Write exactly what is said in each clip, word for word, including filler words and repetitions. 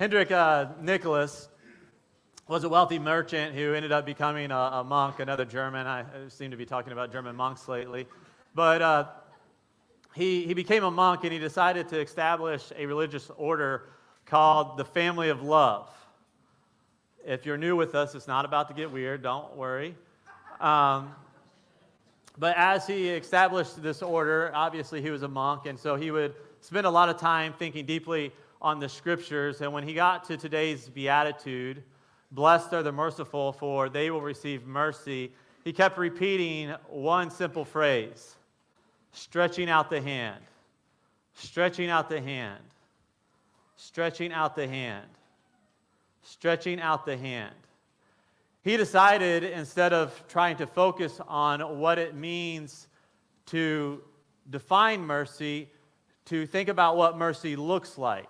Hendrik uh, Nicholas was a wealthy merchant who ended up becoming a, a monk, another German. I, I seem to be talking about German monks lately. But uh, he, he became a monk, and he decided to establish a religious order called the Family of Love. If you're new with us, it's not about to get weird. Don't worry. Um, but as he established this order, obviously he was a monk, and so he would spend a lot of time thinking deeply on the scriptures. And when he got to today's beatitude, blessed are the merciful, for they will receive mercy, he kept repeating one simple phrase: stretching out the hand, stretching out the hand, stretching out the hand, stretching out the hand. He decided, instead of trying to focus on what it means to define mercy, to think about what mercy looks like,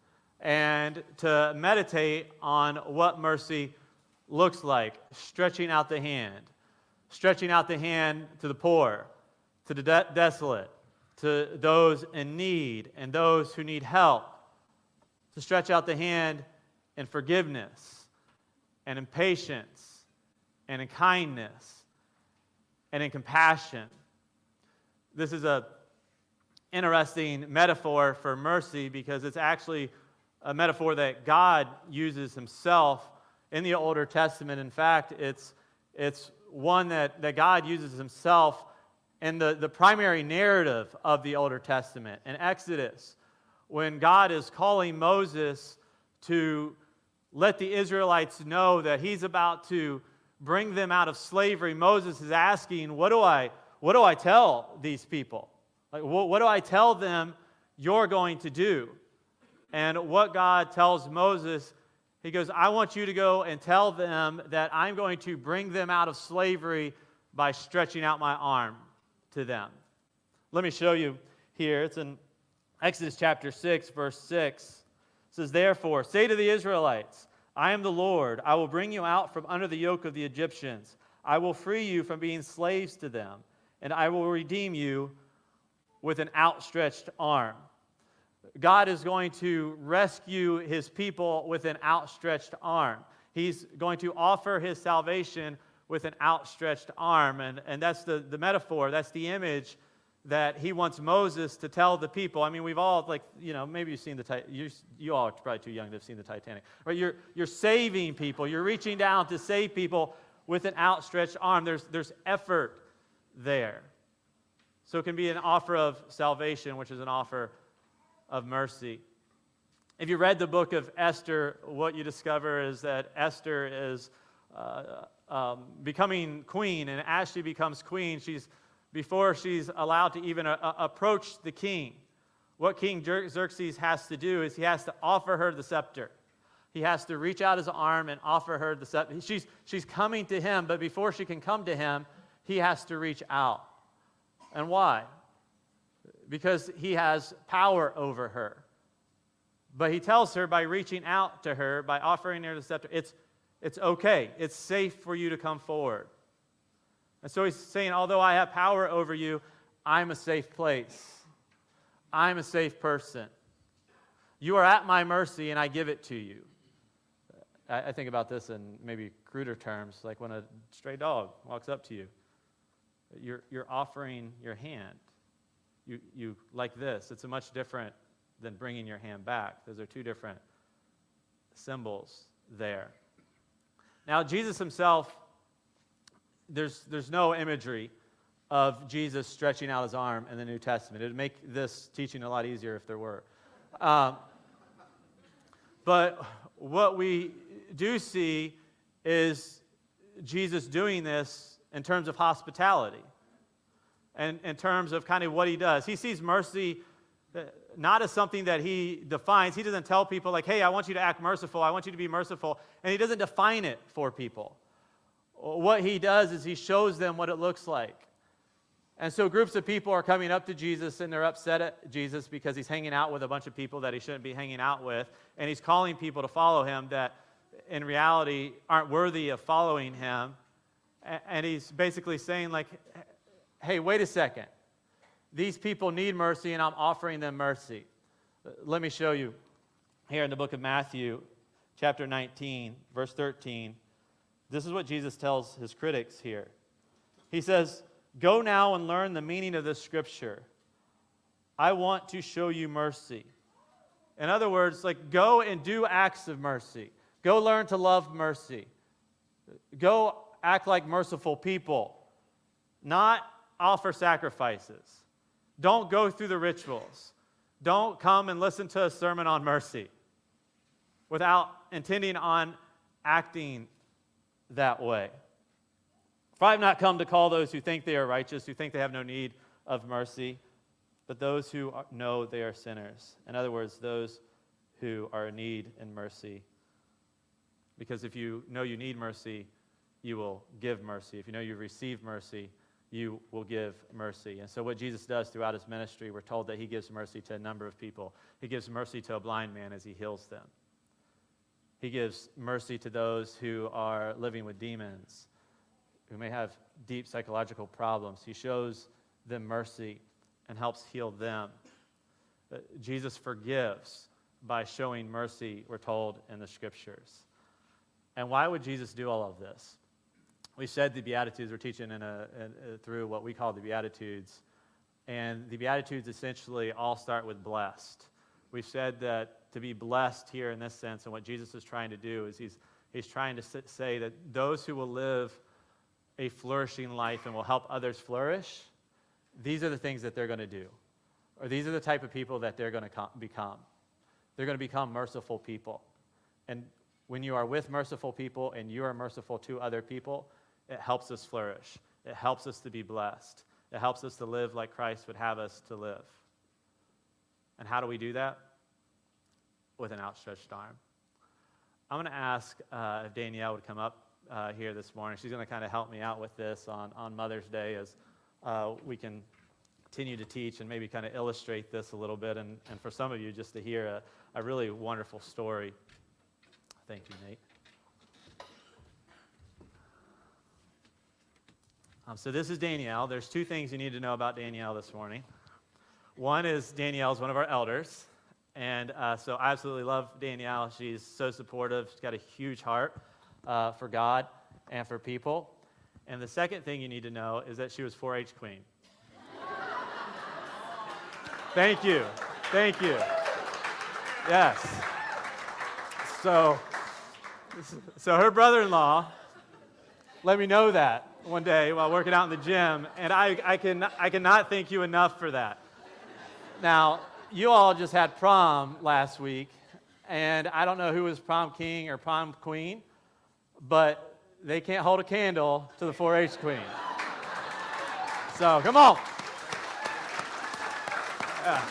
and to meditate on what mercy looks like. Stretching out the hand. Stretching out the hand to the poor, to the de- desolate, to those in need and those who need help. To stretch out the hand in forgiveness and in patience and in kindness and in compassion. This is a interesting metaphor for mercy because it's actually a metaphor that God uses himself in the Older Testament. In fact, it's it's one that, that God uses himself in the, the primary narrative of the Older Testament. In Exodus, when God is calling Moses to let the Israelites know that he's about to bring them out of slavery, Moses is asking, what do I, what do I tell these people? Like, what, what do I tell them you're going to do? And what God tells Moses, he goes, I want you to go and tell them that I'm going to bring them out of slavery by stretching out my arm to them. Let me show you here. It's in Exodus chapter six, verse six. It says, therefore, say to the Israelites, I am the Lord. I will bring you out from under the yoke of the Egyptians. I will free you from being slaves to them, and I will redeem you with an outstretched arm. God is going to rescue his people with an outstretched arm. He's going to offer his salvation with an outstretched arm. And, and that's the, the metaphor, that's the image that he wants Moses to tell the people. I mean, we've all, like, you know, maybe you've seen the, you, you all are probably too young to have seen the Titanic. Right? You're, you're saving people. You're reaching down to save people with an outstretched arm. There's, there's effort there. So it can be an offer of salvation, which is an offer of mercy. If you read the book of Esther, what you discover is that Esther is uh, um, becoming queen, and as she becomes queen, she's before she's allowed to even uh, approach the king, what King Xerxes has to do is he has to offer her the scepter. He has to reach out his arm and offer her the scepter. She's, she's coming to him, but before she can come to him, he has to reach out. And why? Because he has power over her. But he tells her by reaching out to her, by offering her the scepter, it's, it's okay. It's safe for you to come forward. And so he's saying, although I have power over you, I'm a safe place. I'm a safe person. You are at my mercy, and I give it to you. I, I think about this in maybe cruder terms, like when a stray dog walks up to you. You're, you're offering your hand. You, you like this. It's a much different than bringing your hand back. Those are two different symbols there. Now, Jesus himself, there's, there's no imagery of Jesus stretching out his arm in the New Testament. It would make this teaching a lot easier if there were. Um, but what we do see is Jesus doing this in terms of hospitality. And in terms of kind of what he does. He sees mercy not as something that he defines. He doesn't tell people like, hey, I want you to act merciful. I want you to be merciful. And he doesn't define it for people. What he does is he shows them what it looks like. And so groups of people are coming up to Jesus and they're upset at Jesus because he's hanging out with a bunch of people that he shouldn't be hanging out with. And he's calling people to follow him that in reality aren't worthy of following him. And he's basically saying like, hey, wait a second. These people need mercy, and I'm offering them mercy. Let me show you here in the book of Matthew, chapter nineteen, verse thirteen, this is what Jesus tells his critics here. He says, "Go now and learn the meaning of this scripture. I want to show you mercy." In other words, like, go and do acts of mercy. Go learn to love mercy. Go act like merciful people. Not offer sacrifices. Don't go through the rituals. Don't come and listen to a sermon on mercy without intending on acting that way. For I have not come to call those who think they are righteous, who think they have no need of mercy, but those who know they are sinners. In other words, those who are in need in mercy. Because if you know you need mercy, you will give mercy. If you know you've received mercy, you will give mercy. And so what Jesus does throughout his ministry, we're told that he gives mercy to a number of people. He gives mercy to a blind man as he heals them. He gives mercy to those who are living with demons, who may have deep psychological problems. He shows them mercy and helps heal them. Uh, Jesus forgives by showing mercy, we're told in the scriptures. And why would Jesus do all of this? We said the Beatitudes, we're teaching in a, in, uh, through what we call the Beatitudes. And the Beatitudes essentially all start with blessed. We've said that to be blessed here in this sense, and what Jesus is trying to do is he's, he's trying to say that those who will live a flourishing life and will help others flourish, these are the things that they're going to do. Or these are the type of people that they're going to com- become. They're going to become merciful people. And when you are with merciful people and you are merciful to other people, it helps us flourish. It helps us to be blessed. It helps us to live like Christ would have us to live. And how do we do that? With an outstretched arm. I'm going to ask uh, if Danielle would come up uh, here this morning. She's going to kind of help me out with this on, on Mother's Day as uh, we can continue to teach and maybe kind of illustrate this a little bit. And, and for some of you, just to hear a, a really wonderful story. Thank you, Nate. Um, so this is Danielle. There's two things you need to know about Danielle this morning. One is Danielle's one of our elders. And uh, so I absolutely love Danielle. She's so supportive. She's got a huge heart uh, for God and for people. And the second thing you need to know is that she was four H queen. Thank you. Thank you. Yes. So, so her brother-in-law let me know that one day while working out in the gym, and I, I, can, I cannot thank you enough for that. Now, you all just had prom last week, and I don't know who was prom king or prom queen, but they can't hold a candle to the four H queen. So, come on. Yeah.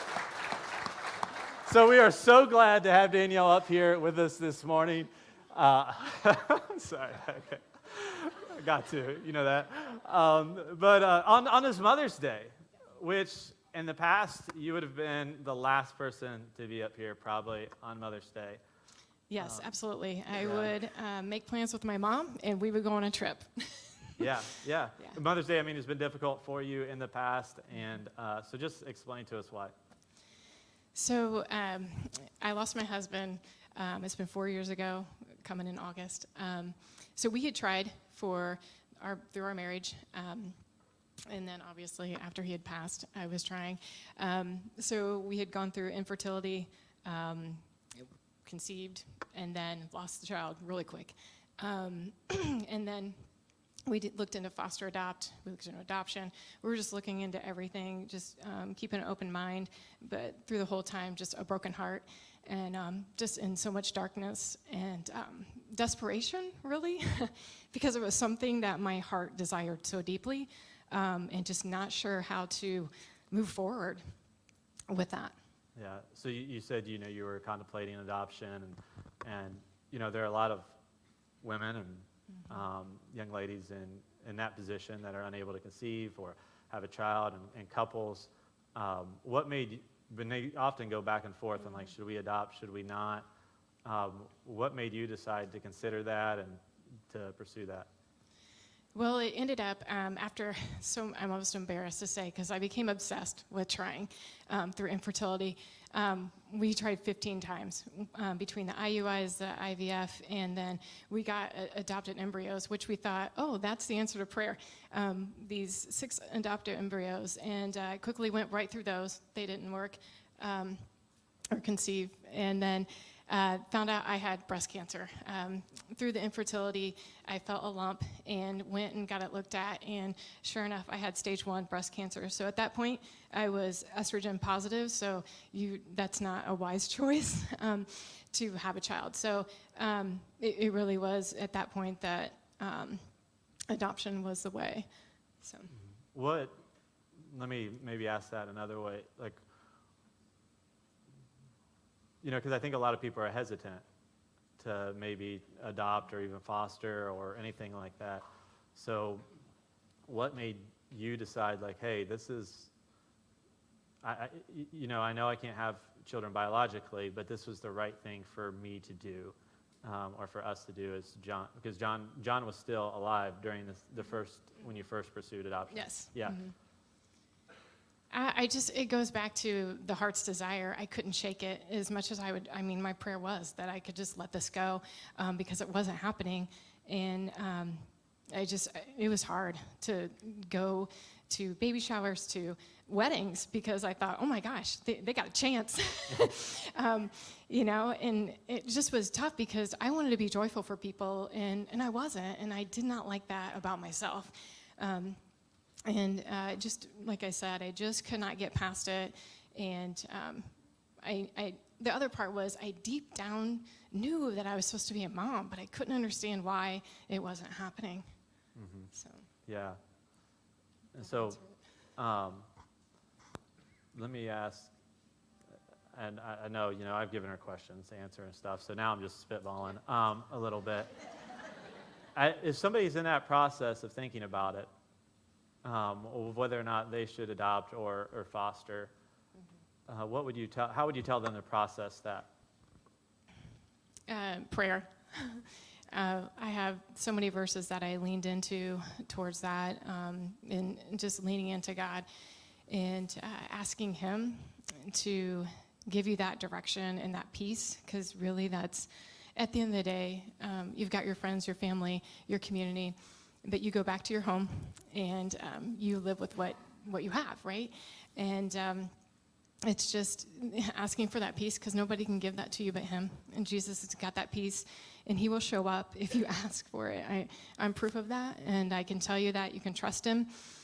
So we are so glad to have Danielle up here with us this morning. Uh, sorry, okay. I got to, you know that. Um, but uh, on, on this Mother's Day, which in the past you would have been the last person to be up here probably on Mother's Day. Yes, um, absolutely. I yeah. would uh, make plans with my mom, and we would go on a trip. yeah, yeah, yeah. Mother's Day, I mean, has been difficult for you in the past, and uh, so just explain to us why. So um, I lost my husband. Um, it's been four years ago, coming in August. Um, so we had tried for our through our marriage, um, and then obviously after he had passed, I was trying. Um, so we had gone through infertility, um, conceived, and then lost the child really quick. Um, and then we did, looked into foster adopt, we looked into adoption. We were just looking into everything, just um, keeping an open mind, but through the whole time, just a broken heart, and um, just in so much darkness and um, desperation, really, because it was something that my heart desired so deeply, um, and just not sure how to move forward with that. Yeah, so you, you said, you know, you were contemplating adoption, and, and you know, there are a lot of women and mm-hmm. um, young ladies in, in that position that are unable to conceive or have a child, and, and couples. Um, what made you, when they often go back and forth mm-hmm. on, like, should we adopt, should we not? Um, what made you decide to consider that and to pursue that? Well, it ended up um, after, so I'm almost embarrassed to say, because I became obsessed with trying um, through infertility. Um, we tried fifteen times um, between the I U Is, the I V F, and then we got uh, adopted embryos, which we thought, oh, that's the answer to prayer. Um, these six adopted embryos, and I uh, quickly went right through those. They didn't work um, or conceive, and then uh, found out I had breast cancer. Um, through the infertility, I felt a lump and went and got it looked at, and sure enough, I had stage one breast cancer. So at that point, I was estrogen positive, so you that's not a wise choice um, to have a child. So um, it, it really was at that point that um, adoption was the way. So What, let me maybe ask that another way. Like, you know, because I think a lot of people are hesitant to maybe adopt or even foster or anything like that. So what made you decide, like, hey, this is, I, I, you know, I know I can't have children biologically, but this was the right thing for me to do, um, or for us to do as John, because John John was still alive during this, the first, when you first pursued adoption. yes. Yeah. Mm-hmm. I, I just, it goes back to the heart's desire. I couldn't shake it as much as I would. I mean, my prayer was that I could just let this go um, because it wasn't happening. And um, I just, it was hard to go to baby showers, to weddings, because I thought, oh my gosh, they, they got a chance. um, you know, and it just was tough because I wanted to be joyful for people, and, and I wasn't, and I did not like that about myself. Um, And uh, just like I said, I just could not get past it. And um, I, I, the other part was I deep down knew that I was supposed to be a mom, but I couldn't understand why it wasn't happening. Mm-hmm. So Yeah. And so, um, let me ask, and I, I know, you know, I've given her questions to answer and stuff, so now I'm just spitballing um, a little bit. I, if somebody's in that process of thinking about it, um, of whether or not they should adopt or, or foster, mm-hmm. uh, what would you tell? How would you tell them to process that? Uh, prayer. Uh, I have so many verses that I leaned into towards that, um, and just leaning into God and uh, asking Him to give you that direction and that peace, because really that's, at the end of the day, um, you've got your friends, your family, your community, but you go back to your home and um, you live with what, what you have, right? And um, it's just asking for that peace, because nobody can give that to you but Him. And Jesus has got that peace, and He will show up if you ask for it. I, I'm proof of that, and I can tell you that you can trust Him.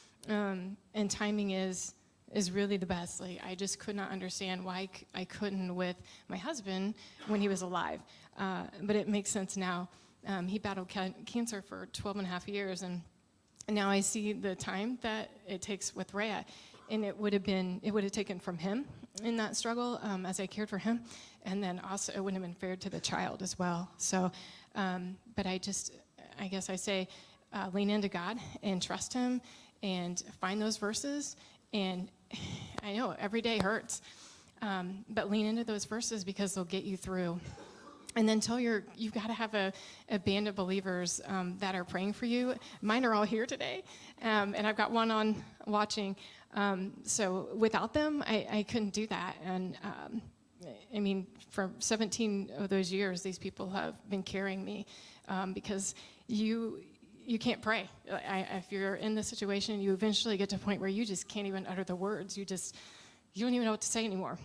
Um, and timing is is really the best. Like, I just could not understand why I couldn't with my husband when he was alive. Uh, but it makes sense now. Um, he battled ca- cancer for twelve and a half years, and now I see the time that it takes with Rhea. And it would have been, it would have taken from him in that struggle um, as I cared for him. And then also it wouldn't have been fair to the child as well. So, um, but I just, I guess I say, uh, lean into God and trust Him and find those verses. And I know every day hurts, um, but lean into those verses because they'll get you through. And then tell your, you've got to have a, a band of believers um, that are praying for you. Mine are all here today, um, and I've got one on watching. Um, so without them, I, I couldn't do that. And um, I mean, for seventeen of those years, these people have been carrying me um, because you you can't pray. I, if you're in this situation, you eventually get to a point where you just can't even utter the words. You just, you don't even know what to say anymore.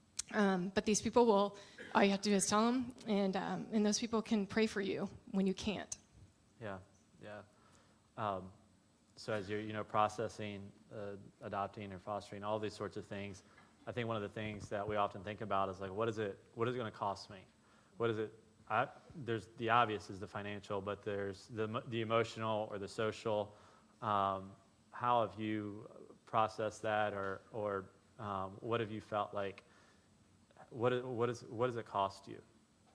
Um, but these people will, all you have to do is tell them, and um, and those people can pray for you when you can't. Yeah, yeah. Um, so as you're, you know, processing, uh, adopting or fostering, all these sorts of things, I think one of the things that we often think about is like, what is it? What is it going to cost me? What is it? I, there's the obvious is the financial, but there's the the emotional or the social. Um, how have you processed that, or or um, what have you felt like? What what is what does it cost you?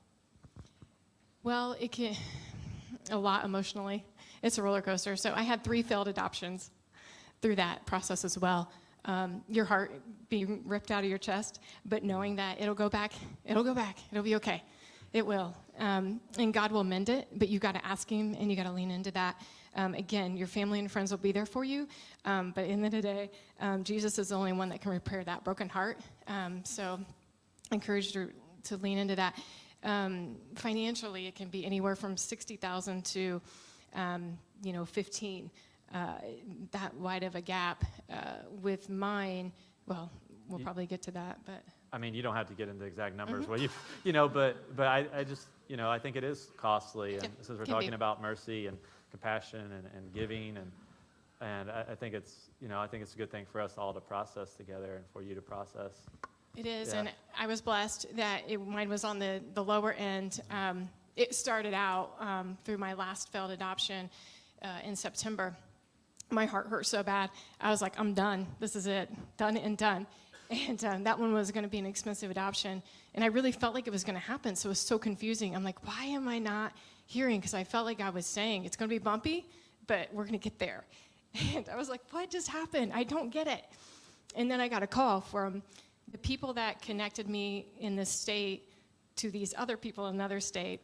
Well, it can a lot emotionally. It's a roller coaster. So I had three failed adoptions through that process as well. Um, your heart being ripped out of your chest, but knowing that it'll go back, it'll go back, it'll be okay. It will. Um, and God will mend it, but you got to ask Him and you got to lean into that. Um, again, your family and friends will be there for you, um, but in the end of the day, um, Jesus is the only one that can repair that broken heart. Um, so encourage you to lean into that. Um, financially, it can be anywhere from sixty thousand to, um, you know, fifteen. Uh, that wide of a gap. Uh, with mine, well, we'll You- probably get to that, but I mean, you don't have to get into exact numbers, Mhm. well, you, you know, but, but I, I just, you know, I think it is costly, and Yep, since we're can talking be. about mercy and compassion and, and giving, and, and I, I think it's, you know, I think it's a good thing for us all to process together and for you to process. it is. Yeah. And I was blessed that it, mine was on the, the lower end. Um, it started out um, through my last failed adoption uh, in September. My heart hurt so bad. I was like, I'm done. This is it. Done and done. And um, that one was going to be an expensive adoption. And I really felt like it was going to happen. So it was so confusing. I'm like, why am I not hearing? Because I felt like I was saying, it's going to be bumpy, but we're going to get there. And I was like, what just happened? I don't get it. And then I got a call from the people that connected me in this state to these other people in another state.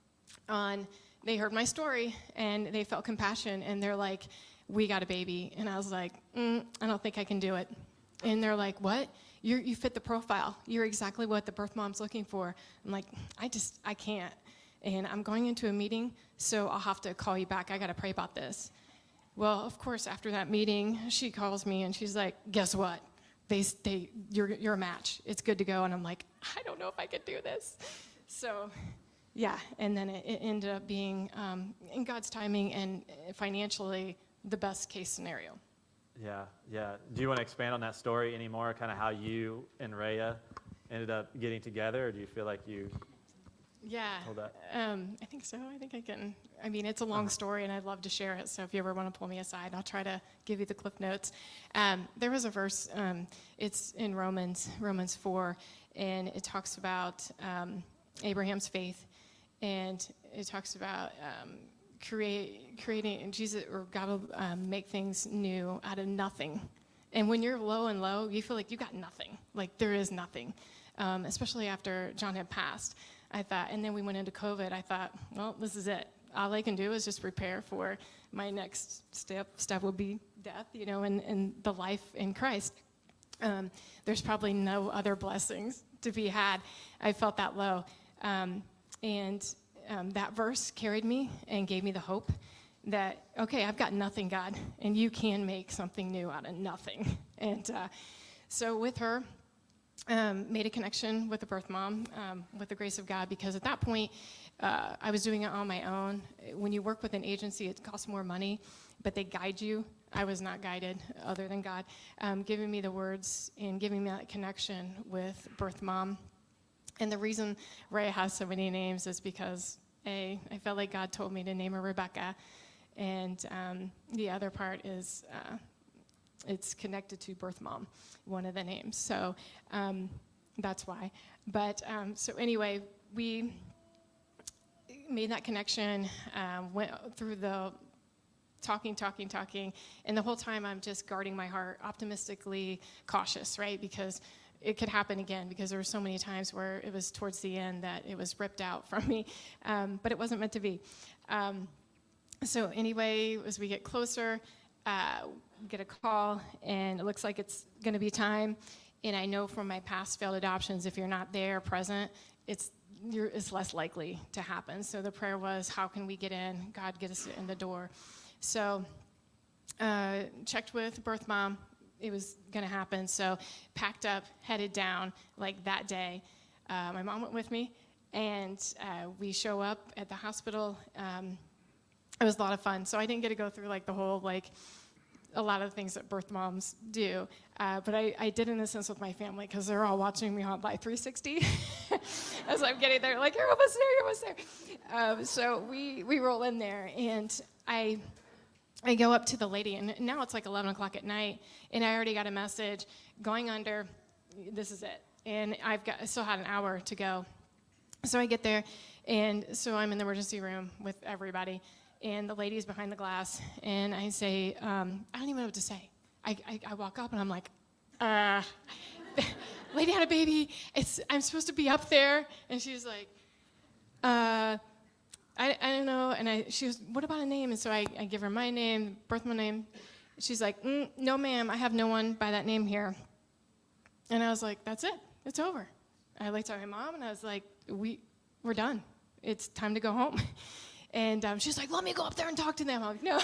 On, they heard my story, and they felt compassion. And they're like, we got a baby. And I was like, mm, I don't think I can do it. And they're like, what? You're, you fit the profile. You're exactly what the birth mom's looking for. I'm like, I just, I can't. And I'm going into a meeting, so I'll have to call you back. I got to pray about this. Well, of course, after that meeting, she calls me, and she's like, guess what? They, they, you're, you're a match. It's good to go. And I'm like, I don't know if I could do this. So, yeah. And then it, it ended up being, um, in God's timing and financially, the best case scenario. Yeah, yeah. Do you want to expand on that story anymore, kind of how you and Rhea ended up getting together, or do you feel like you Yeah, told that? um, I think so. I think I can. I mean, it's a long story, and I'd love to share it. So if you ever want to pull me aside, I'll try to give you the cliff notes. Um, there was a verse. Um, it's in Romans, Romans four, and it talks about um, Abraham's faith, and it talks about um, create, creating Jesus or God will um, make things new out of nothing. And when you're low and low, you feel like you got nothing. Like there is nothing, um, especially after John had passed. I thought, and then we went into COVID. I thought, well, this is it. All I can do is just prepare for my next step. Step will be death, you know, and, and the life in Christ. Um, there's probably no other blessings to be had. I felt that low. Um, and um, that verse carried me and gave me the hope that, okay, I've got nothing, God, and you can make something new out of nothing. And uh, so with her, um, made a connection with the birth mom, um, with the grace of God, because at that point, uh, I was doing it on my own. When you work with an agency, it costs more money, but they guide you. I was not guided other than God, um, giving me the words and giving me that connection with birth mom. And the reason Rhea has so many names is because, A, I felt like God told me to name her Rebecca, and um, the other part is uh, it's connected to birth mom, one of the names. So um, that's why. But um, so anyway, we made that connection, um, went through the talking, talking, talking, and the whole time I'm just guarding my heart, optimistically cautious, right? Because it could happen again, because there were so many times where it was towards the end that it was ripped out from me, um, but it wasn't meant to be. Um, so anyway, as we get closer, uh, we get a call, and it looks like it's going to be time. And I know from my past failed adoptions, if you're not there present, it's you're, it's less likely to happen. So the prayer was, how can we get in? God, get us in the door. So uh, checked with birth mom. It was going to happen. So packed up, headed down like that day. Uh, my mom went with me, and uh, we show up at the hospital. Um, it was a lot of fun. So I didn't get to go through like the whole, like a lot of the things that birth moms do. Uh, but I, I did in a sense with my family, because they're all watching me on Live three sixty as I'm getting there, like, you're almost there, you're almost there. Um, so we, we roll in there, and I... I go up to the lady, and now it's like eleven o'clock at night, and I already got a message going under, this is it. And I've got, I still had an hour to go. So I get there, and so I'm in the emergency room with everybody, and the lady's behind the glass, and I say, um, I don't even know what to say. I, I, I walk up, and I'm like, uh, lady had a baby. It's, I'm supposed to be up there. And she's like, uh, I, I don't know, and I, she goes, what about a name? And so I, I give her my name, birth mom name. She's like, mm, no, ma'am, I have no one by that name here. And I was like, that's it, it's over. I looked at my mom, and I was like, we, we're done. It's time to go home. And um, she's like, let me go up there and talk to them. I'm like, no.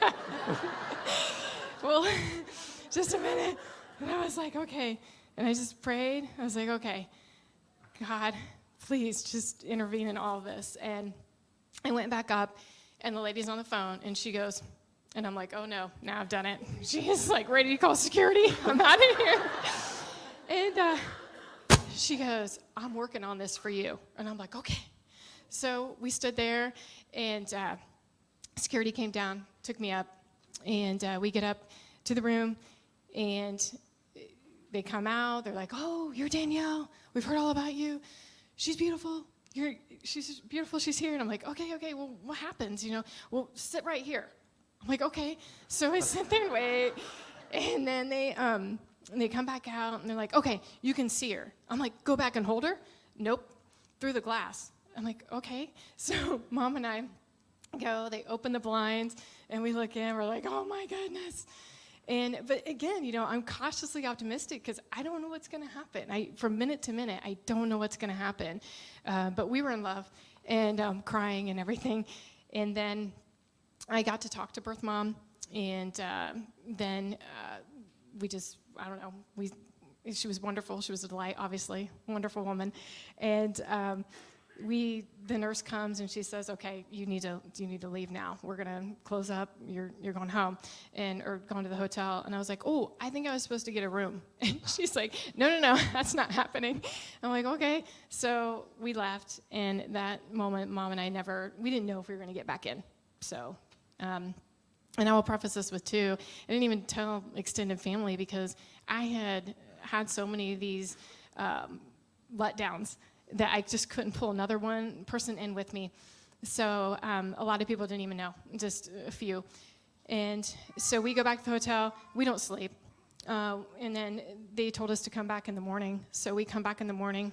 Well, just a minute. And I was like, okay. And I just prayed. I was like, okay, God, please just intervene in all of this. And I went back up, and the lady's on the phone, and she goes, and I'm like, oh, no, now I've done it. She's like ready to call security. I'm out of here. And uh, she goes, I'm working on this for you. And I'm like, okay. So we stood there, and uh, security came down, took me up, and uh, we get up to the room, and they come out. They're like, oh, you're Danielle. We've heard all about you. She's beautiful. You're, she's beautiful. She's here. And I'm like, okay, okay, well, what happens? You know, well, sit right here. I'm like, okay. So I sit there and wait, and then they um, they come back out, and they're like, okay, you can see her. I'm like, go back and hold her? Nope, through the glass. I'm like, okay. So Mom and I go, they open the blinds, and we look in, we're like, oh my goodness. And, but again, you know, I'm cautiously optimistic because I don't know what's going to happen. I, from minute to minute, I don't know what's going to happen. Uh, but we were in love and um, crying and everything. And then I got to talk to birth mom, and uh, then uh, we just, I don't know, we, she was wonderful. She was a delight, obviously, wonderful woman. And um, we, the nurse comes, and she says, okay, you need to, you need to leave now. We're going to close up. You're, you're going home, and or going to the hotel. And I was like, oh, I think I was supposed to get a room. And she's like, no, no, no, that's not happening. I'm like, okay. So we left, and that moment, Mom and I never, we didn't know if we were going to get back in. So, um, and I will preface this with, too, I didn't even tell extended family because I had had so many of these um, letdowns that I just couldn't pull another one person in with me. So um, a lot of people didn't even know, just a few. And so we go back to the hotel. We don't sleep. Uh, and then they told us to come back in the morning. So we come back in the morning.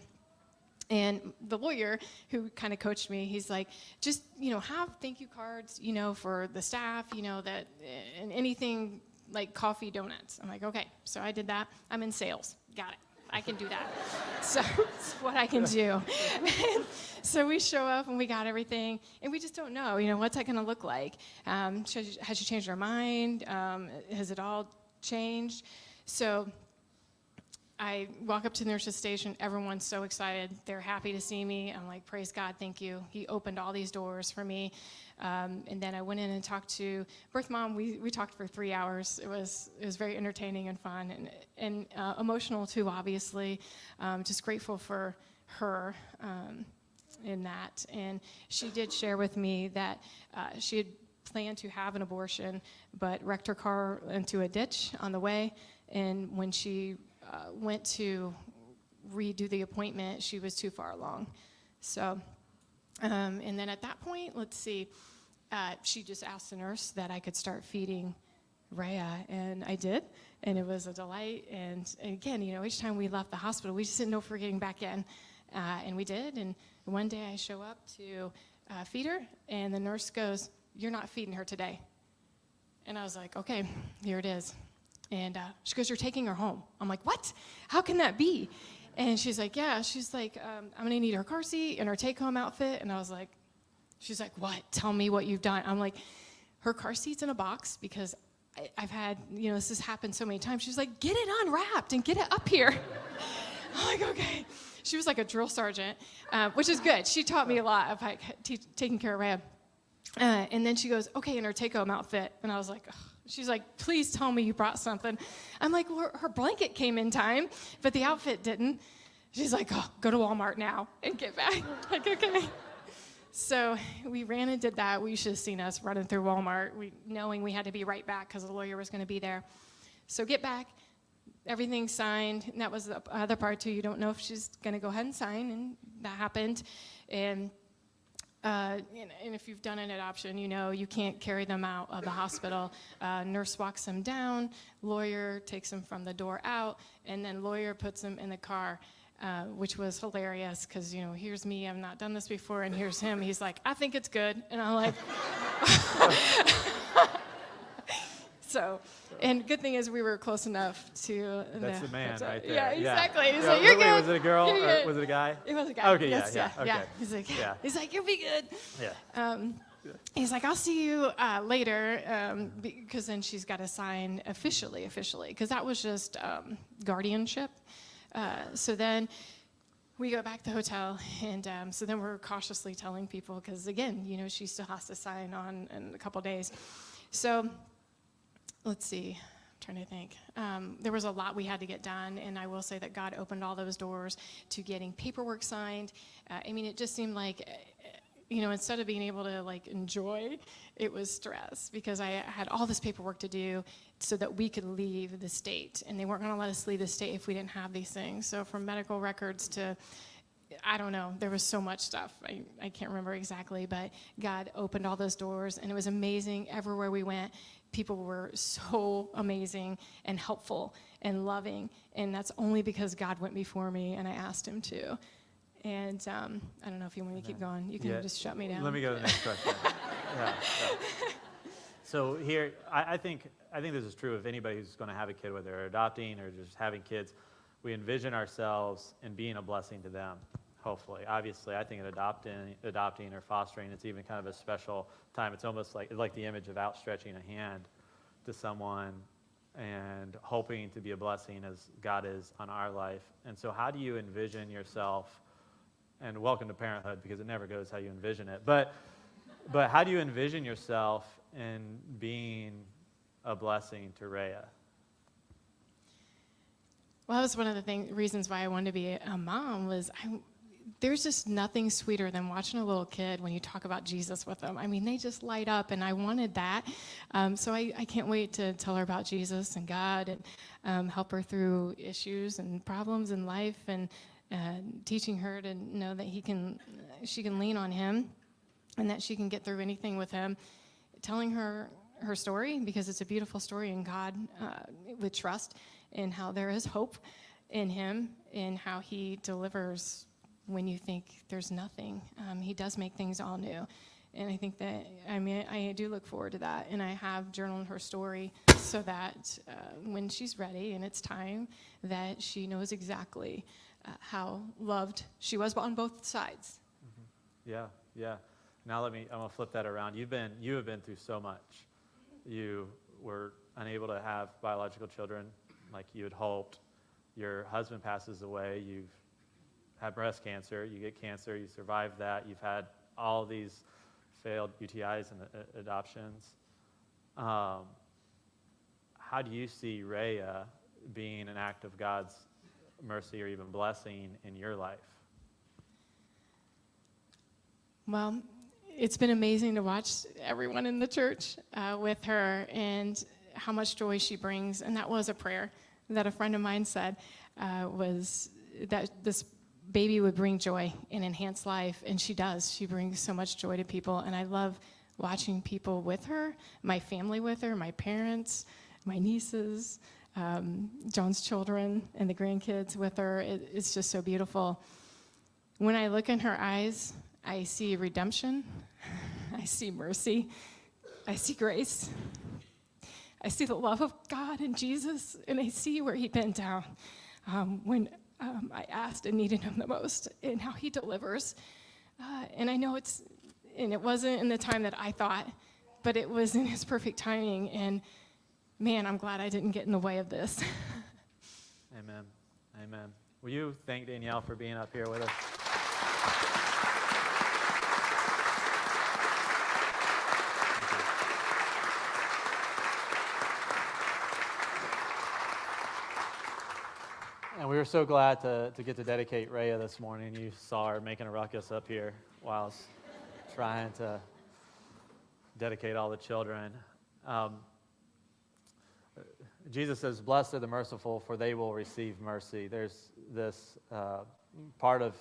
And the lawyer who kind of coached me, he's like, just, you know, have thank you cards, you know, for the staff, you know, that, and anything like coffee, donuts. I'm like, okay. So I did that. I'm in sales. Got it. I can do that. So it's what I can do. So we show up, and we got everything, and we just don't know, you know, what's that going to look like? Um, has, has she changed her mind? Um, has it all changed? So I walk up to the nurse's station. Everyone's so excited. They're happy to see me. I'm like, praise God, thank you. He opened all these doors for me. Um, and then I went in and talked to birth mom. We we talked for three hours. It was it was very entertaining and fun and and uh, emotional too. Obviously, um, just grateful for her um, in that. And she did share with me that uh, she had planned to have an abortion, but wrecked her car into a ditch on the way. And when she uh, went to redo the appointment, she was too far along. So. Um, and then at that point, let's see, uh, she just asked the nurse that I could start feeding Rhea, and I did, and it was a delight. And, and again, you know, each time we left the hospital, we just didn't know if we were getting back in, uh, and we did. And one day I show up to uh, feed her, and the nurse goes, "You're not feeding her today." And I was like, okay, here it is. And uh, she goes, "You're taking her home." I'm like, what? How can that be? And she's like, yeah, she's like, um, I'm gonna need her car seat and her take-home outfit. And I was like, she's like, what? Tell me what you've done. I'm like, her car seat's in a box because I, I've had, you know, this has happened so many times. She's like, get it unwrapped and get it up here. I'm like, okay. She was like a drill sergeant, uh, which is good. She taught me a lot of like, t- taking care of Rhea. Uh, and then she goes, okay, in her take-home outfit. And I was like, ugh. She's like, please tell me you brought something. I'm like, well, her blanket came in time, but the outfit didn't. She's like, oh, go to Walmart now and get back. I'm like, okay. So we ran and did that. We should have seen us running through Walmart, we, knowing we had to be right back because the lawyer was going to be there. So get back, everything's signed. And that was the other part, too. You don't know if she's going to go ahead and sign, and that happened. And Uh, and, and if you've done an adoption, you know you can't carry them out of the hospital. Uh, nurse walks them down, lawyer takes them from the door out, and then lawyer puts them in the car, uh, which was hilarious because, you know, here's me, I've not done this before, and here's him. He's like, I think it's good. And I'm like, So, and good thing is we were close enough to. That's the man hotel. right there. Yeah, exactly. He's Yeah, like, you're wait, good. was it a girl You're or good." was it a guy? It was a guy. Okay, yeah, Yes, yeah, yeah. okay. He's like, Yeah. he's like, you'll be good. Yeah. Um, he's like, I'll see you uh, later, um, because then she's got to sign officially, officially, because that was just um, guardianship. Uh, so then we go back to the hotel, and um, so then we're cautiously telling people, because again, you know, she still has to sign on in a couple days. So let's see. I'm trying to think. Um, there was a lot we had to get done, and I will say that God opened all those doors to getting paperwork signed. Uh, I mean, it just seemed like, uh, you know, instead of being able to like enjoy, it was stress because I had all this paperwork to do so that we could leave the state, and they weren't going to let us leave the state if we didn't have these things. So from medical records to, I don't know, there was so much stuff. I, I can't remember exactly, but God opened all those doors, and it was amazing. Everywhere we went, people were so amazing and helpful and loving, and that's only because God went before me, and I asked him to. And um, I don't know if you want me to keep going. You can Yeah. just shut me down. Let me go to the next question. yeah, yeah. So here, I, I think I think this is true of anybody who's going to have a kid, whether they're adopting or just having kids. We envision ourselves in being a blessing to them. Hopefully, obviously, I think in adopting, adopting or fostering, it's even kind of a special time. It's almost like like the image of outstretching a hand to someone and hoping to be a blessing as God is on our life. And so, how do you envision yourself? And welcome to parenthood, because it never goes how you envision it. But but how do you envision yourself in being a blessing to Rhea? Well, that was one of the thing, reasons why I wanted to be a mom was I, there's just nothing sweeter than watching a little kid when you talk about Jesus with them. I mean, they just light up, and I wanted that. Um, so I, I can't wait to tell her about Jesus and God and um, help her through issues and problems in life, and uh, teaching her to know that he can, she can lean on him and that she can get through anything with him. Telling her her story, because it's a beautiful story in God, uh, with trust in how there is hope in him, and how he delivers when you think there's nothing. Um, he does make things all new. And I think that, I mean, I do look forward to that. And I have journaled her story so that uh, when she's ready and it's time, that she knows exactly uh, how loved she was on both sides. Mm-hmm. Yeah, yeah. Now let me, I'm going to flip that around. You've been, you have been through so much. You were unable to have biological children like you had hoped. Your husband passes away. You've had breast cancer. You get cancer. You survive that. You've had all these failed U T Is and uh, adoptions. Um, how do you see Rhea being an act of God's mercy or even blessing in your life? Well, it's been amazing to watch everyone in the church uh, with her and how much joy she brings. And that was a prayer that a friend of mine said uh, was that this baby would bring joy and enhance life. And she does. She brings so much joy to people. And I love watching people with her, my family with her, my parents, my nieces, um, John's children, and the grandkids with her. It, it's just so beautiful. When I look in her eyes, I see redemption, I see mercy, I see grace, I see the love of God and Jesus, and I see where he bent down um, when um, I asked and needed him the most, and how he delivers. Uh, and I know it's, and it wasn't in the time that I thought, but it was in his perfect timing, and man, I'm glad I didn't get in the way of this. Amen. Amen. Will you thank Danielle for being up here with us? And we were so glad to, to get to dedicate Rhea this morning. You saw her making a ruckus up here while I was trying to dedicate all the children. Um, Jesus says, "Blessed are the merciful, for they will receive mercy." There's this uh, part of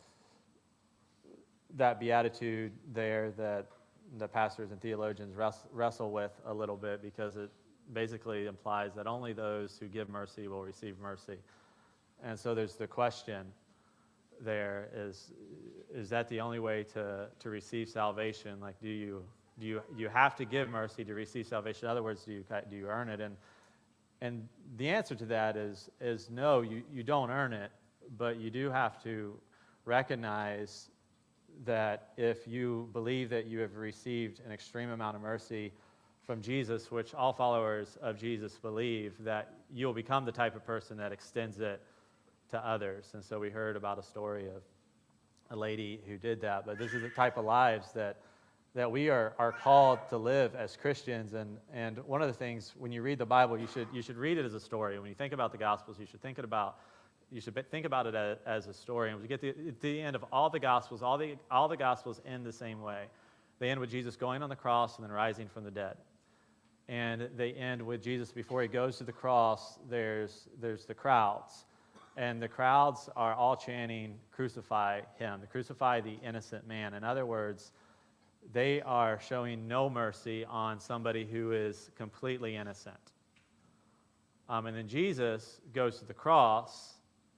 that beatitude there that the pastors and theologians wrestle, wrestle with a little bit, because it basically implies that only those who give mercy will receive mercy. And so there's the question there is, is that the only way to, to receive salvation? Like, do you Do you, you have to give mercy to receive salvation? In other words, do you, do you earn it? And, and the answer to that is, is no, you, you don't earn it, but you do have to recognize that if you believe that you have received an extreme amount of mercy from Jesus, which all followers of Jesus believe, that you'll become the type of person that extends it to others. And so we heard about a story of a lady who did that, but this is the type of lives that that we are, are called to live as Christians. And, and one of the things, when you read the Bible, you should, you should read it as a story. When you think about the Gospels, you should think it about, you should think about it as, as a story. And when you get to, to the end of all the Gospels, all the, all the Gospels end the same way. They end with Jesus going on the cross and then rising from the dead. And they end with Jesus, before he goes to the cross, there's, there's the crowds. And the crowds are all chanting, "Crucify him," to crucify the innocent man. In other words, they are showing no mercy on somebody who is completely innocent. Um, and then Jesus goes to the cross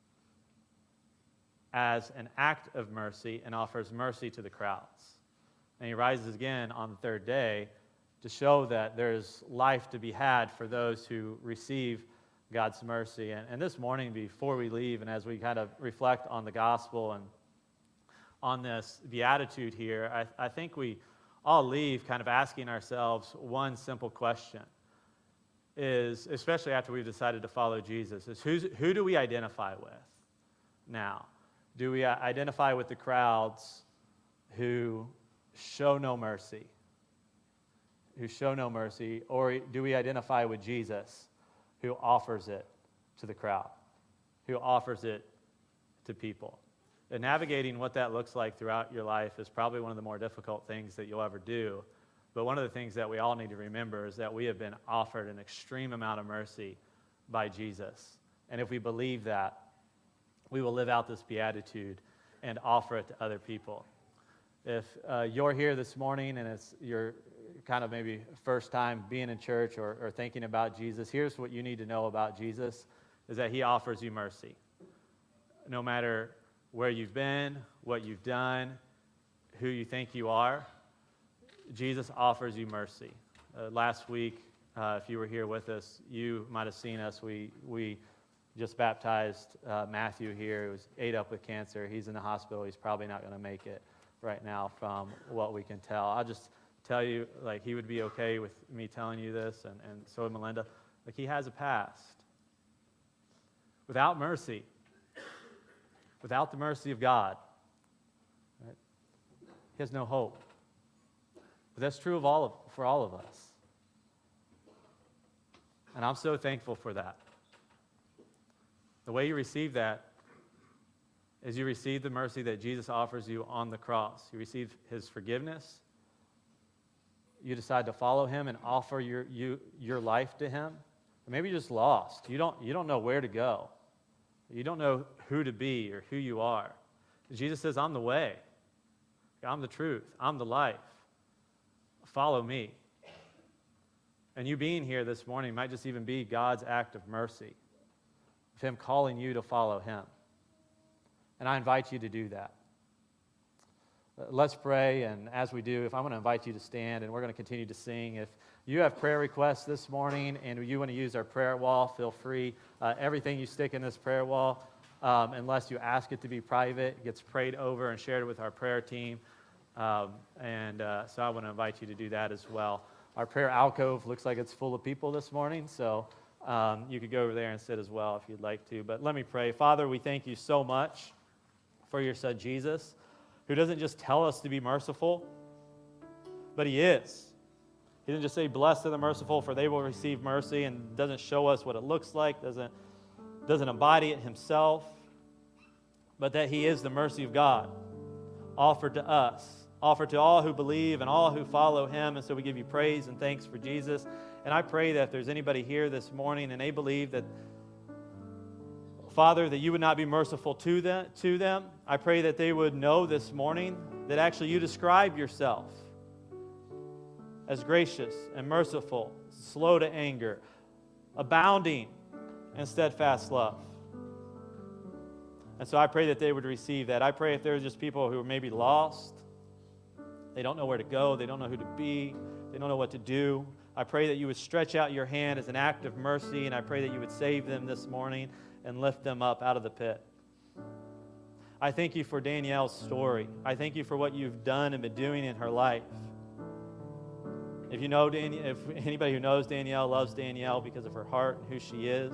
as an act of mercy and offers mercy to the crowds. And he rises again on the third day to show that there's life to be had for those who receive God's mercy. And, and this morning, before we leave, and as we kind of reflect on the gospel and on this beatitude here, I, I think we all leave kind of asking ourselves one simple question, is, especially after we've decided to follow Jesus, is who's, who do we identify with now? Do we identify with the crowds who show no mercy, who show no mercy, or do we identify with Jesus, who offers it to the crowd, who offers it to people? And navigating what that looks like throughout your life is probably one of the more difficult things that you'll ever do. But one of the things that we all need to remember is that we have been offered an extreme amount of mercy by Jesus. And if we believe that, we will live out this beatitude and offer it to other people. If uh, you're here this morning and it's your kind of maybe first time being in church or, or thinking about Jesus, here's what you need to know about Jesus, is that he offers you mercy. No matter where you've been, what you've done, who you think you are, Jesus offers you mercy. Uh, last week, uh, if you were here with us, you might have seen us. We we just baptized uh, Matthew here. He was ate up with cancer. He's in the hospital. He's probably not going to make it right now from what we can tell. I'll just tell you, like, he would be okay with me telling you this, and, and so would Melinda. Like, he has a past. Without mercy, without the mercy of God, right, he has no hope. But that's true of all of, for all of us. And I'm so thankful for that. The way you receive that is you receive the mercy that Jesus offers you on the cross. You receive his forgiveness. You decide to follow him and offer your, you, your life to him. Or maybe you're just lost. You don't, you don't know where to go. You don't know who to be or who you are. Jesus says, I'm the way. I'm the truth. I'm the life. Follow me. And you being here this morning might just even be God's act of mercy, of him calling you to follow him. And I invite you to do that. Let's pray, and as we do, if I'm going to invite you to stand, and we're going to continue to sing. If you have prayer requests this morning and you want to use our prayer wall, feel free. Uh, everything you stick in this prayer wall, um, unless you ask it to be private, gets prayed over and shared with our prayer team. Um, and uh, so I want to invite you to do that as well. Our prayer alcove looks like it's full of people this morning, so um, you could go over there and sit as well if you'd like to. But let me pray. Father, we thank you so much for your son Jesus, who doesn't just tell us to be merciful, but he is. He didn't just say, blessed are the merciful, for they will receive mercy, and doesn't show us what it looks like, doesn't, doesn't embody it himself, but that he is the mercy of God offered to us, offered to all who believe and all who follow him. And so we give you praise and thanks for Jesus. And I pray that if there's anybody here this morning and they believe that, Father, that you would not be merciful to them, to them, I pray that they would know this morning that actually you describe yourself as gracious and merciful, slow to anger, abounding in steadfast love. And so I pray that they would receive that. I pray if there's just people who are maybe lost They don't know where to go. They don't know who to be. They don't know what to do. I pray that you would stretch out your hand as an act of mercy, and I pray that you would save them this morning and lift them up out of the pit. I thank you for Danielle's story. I thank you for what you've done and been doing in her life. If you know Dan- if anybody who knows Danielle loves Danielle because of her heart and who she is,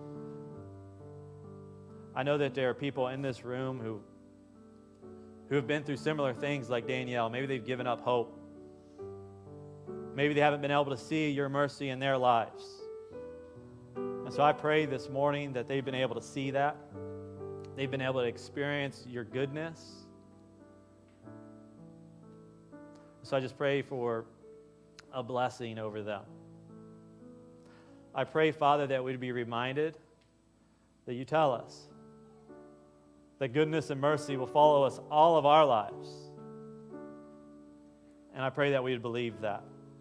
I know that there are people in this room who, who have been through similar things like Danielle. Maybe they've given up hope. Maybe they haven't been able to see your mercy in their lives. And so I pray this morning that they've been able to see that. They've been able to experience your goodness. So I just pray for a blessing over them. I pray, Father, that we'd be reminded that you tell us that goodness and mercy will follow us all of our lives. And I pray that we'd believe that.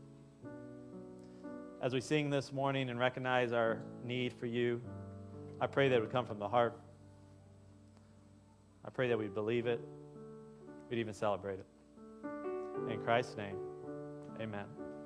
As we sing this morning and recognize our need for you, I pray that it would come from the heart. I pray that we'd believe it. We'd even celebrate it. In Christ's name, amen.